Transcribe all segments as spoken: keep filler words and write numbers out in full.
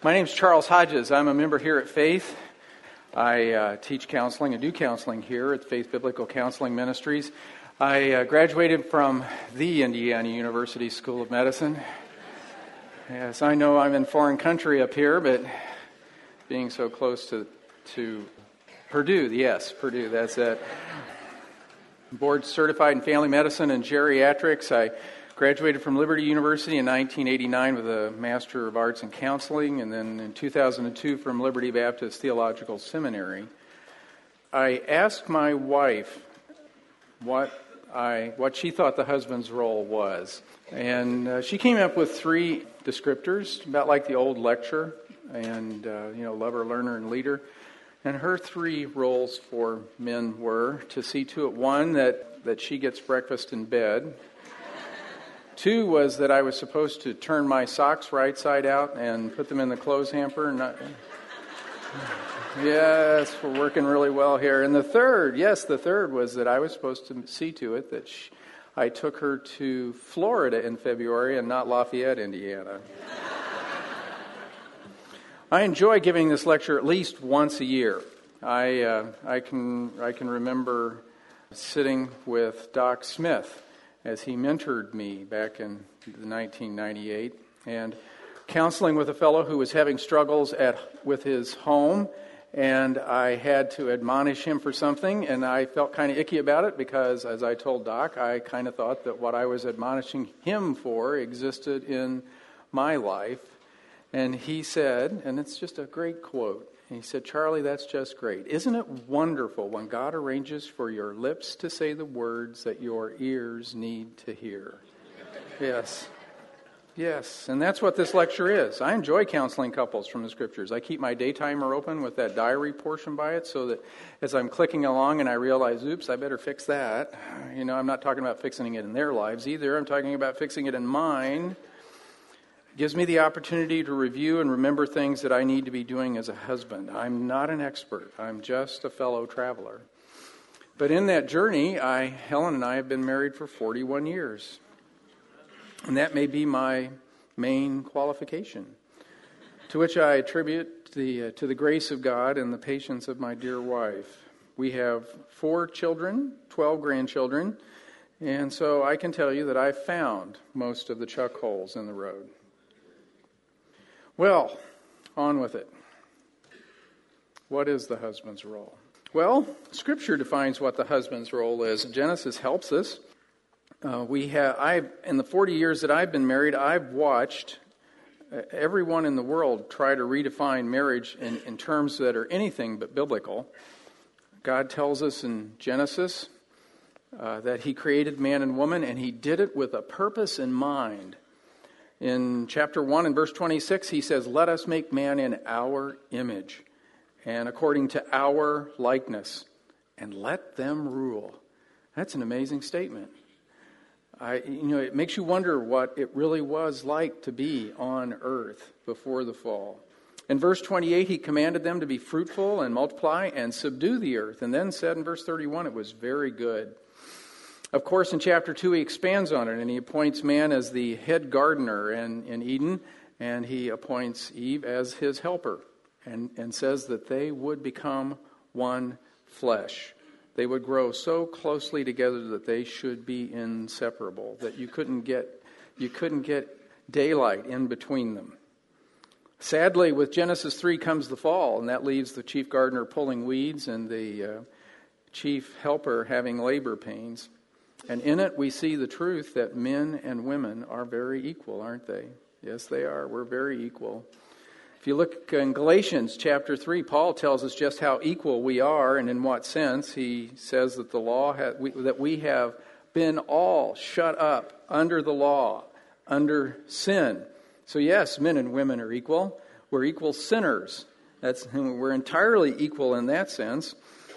My name's Charles Hodges. I'm a member here at Faith. I uh, teach counseling and do counseling here at Faith Biblical Counseling Ministries. I uh, graduated from the Indiana University School of Medicine. Yes, I know I'm in foreign country up here, but being so close to to Purdue, yes, Purdue, that's it. Board certified in family medicine and geriatrics. I graduated from Liberty University in nineteen eighty-nine with a Master of Arts in Counseling, and then in two thousand two from Liberty Baptist Theological Seminary. I asked my wife what I what she thought the husband's role was, and uh, she came up with three descriptors, about like the old lecture, and uh, you know, lover, learner, and leader. And her three roles for men were to see to it, one, that, that she gets breakfast in bed. Two was that I was supposed to turn my socks right side out and put them in the clothes hamper. And not... Yes, we're working really well here. And the third, yes, the third was that I was supposed to see to it that she, I took her to Florida in February and not Lafayette, Indiana. I enjoy giving this lecture at least once a year. I uh, I can I can remember sitting with Doc Smith as he mentored me back in nineteen ninety-eight, and counseling with a fellow who was having struggles at with his home, and I had to admonish him for something, and I felt kind of icky about it because, as I told Doc, I kind of thought that what I was admonishing him for existed in my life. And he said, and it's just a great quote, he said, "Charlie, that's just great. Isn't it wonderful when God arranges for your lips to say the words that your ears need to hear?" Yes. Yes, and that's what this lecture is. I enjoy counseling couples from the Scriptures. I keep my daytimer open with that diary portion by it so that as I'm clicking along and I realize, oops, I better fix that. You know, I'm not talking about fixing it in their lives either. I'm talking about fixing it in mine. It gives me the opportunity to review and remember things that I need to be doing as a husband. I'm not an expert. I'm just a fellow traveler. But in that journey, I, Helen and I have been married for forty-one years. And that may be my main qualification, to which I attribute the, uh, to the grace of God and the patience of my dear wife. We have four children, twelve grandchildren, and so I can tell you that I've found most of the chuck holes in the road. Well, on with it. What is the husband's role? Well, Scripture defines what the husband's role is. Genesis helps us. Uh, we have, I, in the forty years that I've been married, I've watched everyone in the world try to redefine marriage in, in terms that are anything but biblical. God tells us in Genesis uh, that He created man and woman, and He did it with a purpose in mind. In chapter one and verse twenty-six, He says, "Let us make man in our image, and according to our likeness, and let them rule." That's an amazing statement. I, you know, it makes you wonder what it really was like to be on earth before the fall. In verse twenty-eight, He commanded them to be fruitful and multiply and subdue the earth, and then said in verse thirty-one, it was very good. Of course, in chapter two, He expands on it, and He appoints man as the head gardener in, in Eden, and He appoints Eve as his helper, and, and says that they would become one flesh. They would grow so closely together that they should be inseparable, that you couldn't get you couldn't get daylight in between them. Sadly, with Genesis three comes the fall, and that leaves the chief gardener pulling weeds and the uh, chief helper having labor pains. And in it, we see the truth that men and women are very equal, aren't they? Yes, they are. We're very equal. If you look in Galatians chapter three, Paul tells us just how equal we are, and in what sense. He says that the law ha- we, that we have been all shut up under the law, under sin. So yes, men and women are equal. We're equal sinners. That's we're entirely equal in that sense.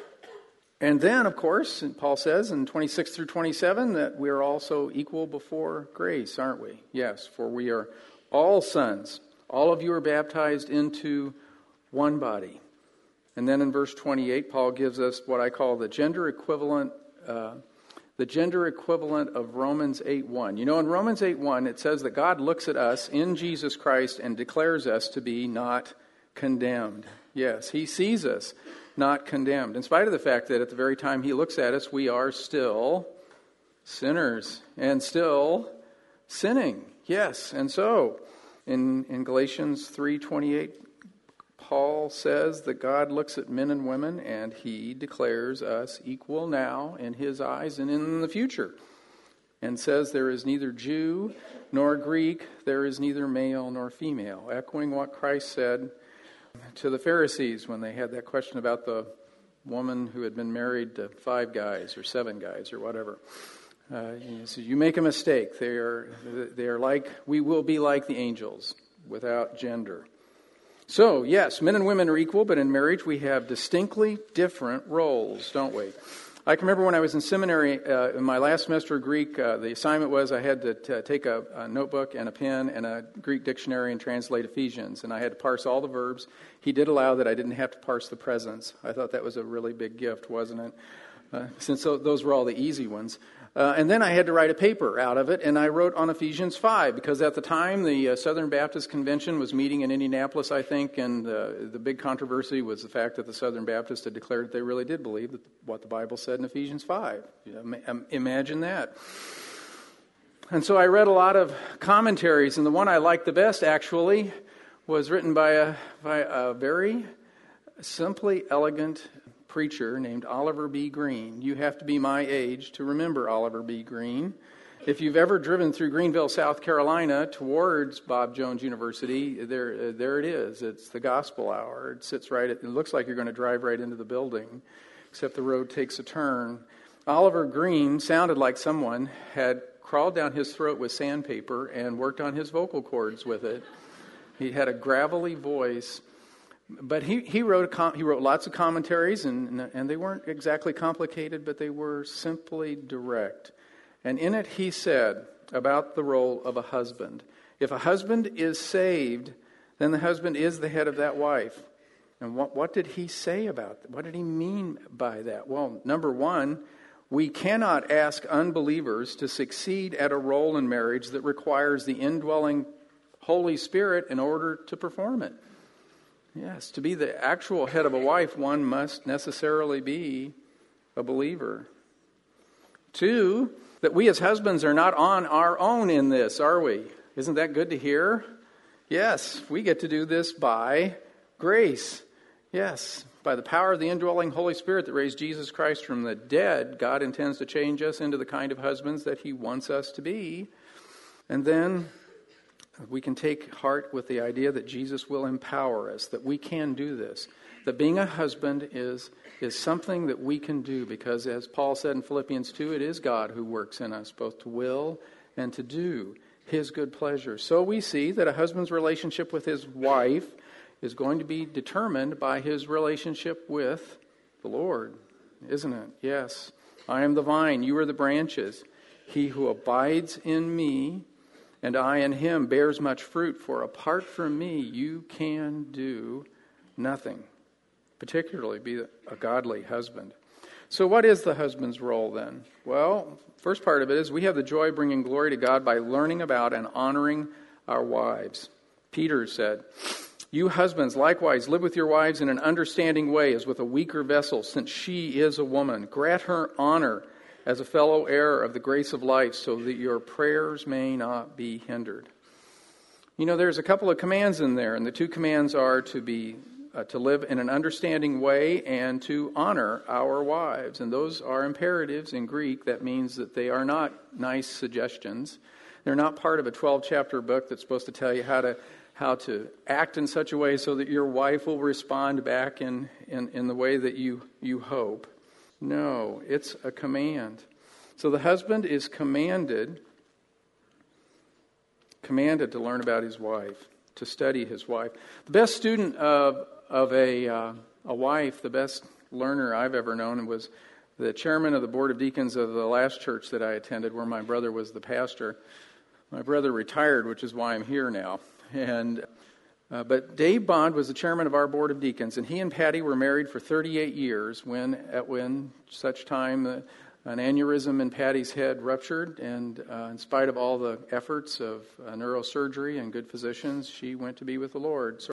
And then, of course, Paul says in twenty-six through twenty-seven that we are also equal before grace, aren't we? Yes, for we are all sons. All of you are baptized into one body. And then in verse twenty-eight, Paul gives us what I call the gender equivalent, uh, the the gender equivalent of Romans eight one. You know, in Romans eight one, it says that God looks at us in Jesus Christ and declares us to be not condemned. Yes, he sees us not condemned, in spite of the fact that at the very time he looks at us, we are still sinners and still sinning. Yes, and so in, in Galatians three twenty-eight, Paul says that God looks at men and women and he declares us equal now in his eyes and in the future, and says there is neither Jew nor Greek, there is neither male nor female, echoing what Christ said to the Pharisees when they had that question about the woman who had been married to five guys or seven guys or whatever. Uh, he says, you make a mistake. They are, they are like, we will be like the angels without gender. So, yes, men and women are equal, but in marriage we have distinctly different roles, don't we? I can remember when I was in seminary, uh, in my last semester of Greek, uh, the assignment was I had to t- take a, a notebook and a pen and a Greek dictionary and translate Ephesians, and I had to parse all the verbs. He did allow that I didn't have to parse the presents. I thought that was a really big gift, wasn't it? Uh, since those were all the easy ones. Uh, and then I had to write a paper out of it, and I wrote on Ephesians five, because at the time the uh, Southern Baptist Convention was meeting in Indianapolis, I think, and uh, the big controversy was the fact that the Southern Baptists had declared that they really did believe that what the Bible said in Ephesians five. You know, imagine that. And so I read a lot of commentaries, and the one I liked the best, actually, was written by a, by a very simply elegant preacher named Oliver B. Green. You have to be my age to remember Oliver B. Green. If you've ever driven through Greenville, South Carolina, towards Bob Jones University, there, uh, there it is. It's the Gospel Hour. It sits right. At, it looks like you're going to drive right into the building, except the road takes a turn. Oliver Green sounded like someone had crawled down his throat with sandpaper and worked on his vocal cords with it. He had a gravelly voice. But he, he wrote a com- he wrote lots of commentaries, and, and they weren't exactly complicated, but they were simply direct. And in it he said about the role of a husband. If a husband is saved, then the husband is the head of that wife. And what, what did he say about that? What did he mean by that? Well, number one, we cannot ask unbelievers to succeed at a role in marriage that requires the indwelling Holy Spirit in order to perform it. Yes, to be the actual head of a wife, one must necessarily be a believer. Two, that we as husbands are not on our own in this, are we? Isn't that good to hear? Yes, we get to do this by grace. Yes, by the power of the indwelling Holy Spirit that raised Jesus Christ from the dead, God intends to change us into the kind of husbands that he wants us to be. And then we can take heart with the idea that Jesus will empower us, that we can do this. That being a husband is, is something that we can do because, as Paul said in Philippians two, it is God who works in us both to will and to do his good pleasure. So we see that a husband's relationship with his wife is going to be determined by his relationship with the Lord, isn't it? Yes. I am the vine, you are the branches. He who abides in me and I in him bears much fruit, for apart from me you can do nothing, particularly be a godly husband. So what is the husband's role then? Well, first part of it is we have the joy of bringing glory to God by learning about and honoring our wives. Peter said, you husbands likewise live with your wives in an understanding way as with a weaker vessel, since she is a woman. Grant her honor as a fellow heir of the grace of life, so that your prayers may not be hindered. You know, there's a couple of commands in there, and the two commands are to be uh, to live in an understanding way and to honor our wives. And those are imperatives in Greek. That means that they are not nice suggestions. They're not part of a twelve-chapter book that's supposed to tell you how to how to act in such a way so that your wife will respond back in, in, in the way that you, you hope. No, it's a command. So the husband is commanded, commanded to learn about his wife, to study his wife. The best student of of a uh, a wife, the best learner I've ever known, was the chairman of the board of deacons of the last church that I attended, where my brother was the pastor. My brother retired, which is why I'm here now. And Uh, but Dave Bond was the chairman of our board of deacons, and he and Patty were married for thirty-eight years when, at when such time, uh, an aneurysm in Patty's head ruptured, and uh, in spite of all the efforts of uh, neurosurgery and good physicians, she went to be with the Lord. So